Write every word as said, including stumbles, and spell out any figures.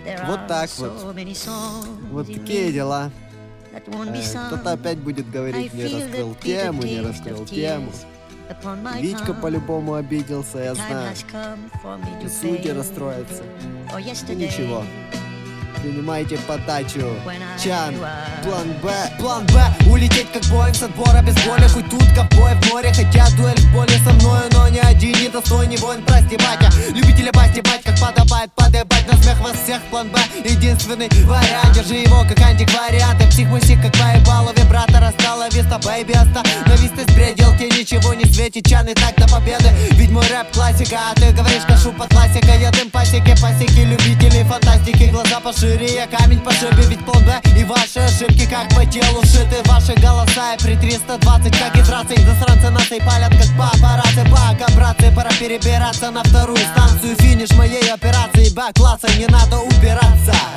Вот так вот. Вот такие дела. Э, Кто-то опять будет говорить, не раскрыл тему, не раскрыл тему. Витька по-любому обиделся, я знаю. И судьи расстроятся. И ничего. Принимайте подачу. Чан, план Б. План Б. Улететь как Боинг с отбора без боли. Хоть тут ковбои в море. Хотят дуэль в поле со мною, но ни один не достойный воин. Прости, батя. Любители басти бать, как подобает. Подебать на смех вас всех. План Б. Единственный вариант. Держи его как антиквариант. И психмусик как поебало. Вибратора стала виста, бэйби. Остановись, ты сбредил. Тебе ничего не светит. Чан и так до победы. Ведь мой рэп классика. А ты говоришь, кашу под классика. Я дым пасеки, пасеки. Любители фантастики. Глаза пошире. Я камень пошибе, ведь план Б. И ваши ошибки как по телу шиты. Ваши голоса и при триста двадцать как из раций. Засранцы наций палят как папарацци. Бака, братцы, пора перебираться на вторую станцию. Финиш моей операции. Бак, класса, не надо убираться.